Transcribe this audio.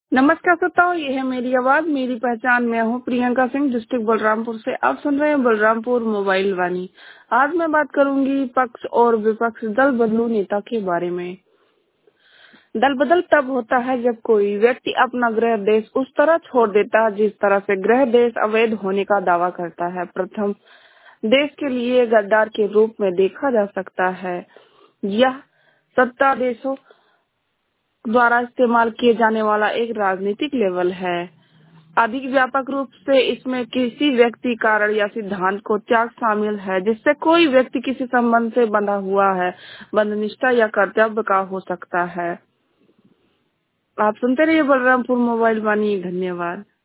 नमस्कार श्रोताओं, ये है मेरी आवाज मेरी पहचान। मैं हूँ प्रियंका सिंह, डिस्ट्रिक्ट बलरामपुर से। आप सुन रहे हैं बलरामपुर मोबाइल वाणी। आज मैं बात करूंगी पक्ष और विपक्ष दल बदलू नेता के बारे में। दल बदल तब होता है जब कोई व्यक्ति अपना गृह देश उस तरह छोड़ देता है जिस तरह से गृह देश अवैध होने का दावा करता है। प्रथम देश के लिए गद्दार के रूप में देखा जा सकता है। यह सत्ता देशों द्वारा इस्तेमाल किए जाने वाला एक राजनीतिक लेवल है। अधिक व्यापक रूप से इसमें किसी व्यक्ति, कारण या सिद्धांत को त्याग शामिल है जिससे कोई व्यक्ति किसी संबंध से बंधा हुआ है, बंधनिष्ठा या कर्तव्य का हो सकता है। आप सुनते रहिए बलरामपुर मोबाइल वाणी। धन्यवाद।